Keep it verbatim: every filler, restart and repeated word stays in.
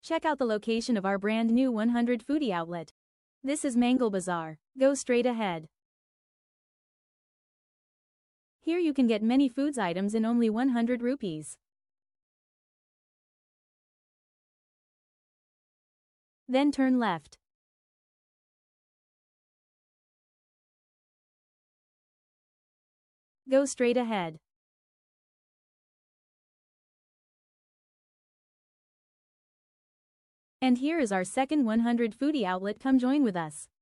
Check out the location of our brand new one hundred foodie outlet. This is Mangal Bazaar. Go straight ahead. Here you can get many foods items in only one hundred rupees. Then turn left. Go straight ahead. And here is our second one hundred foodie outlet. Come join with us.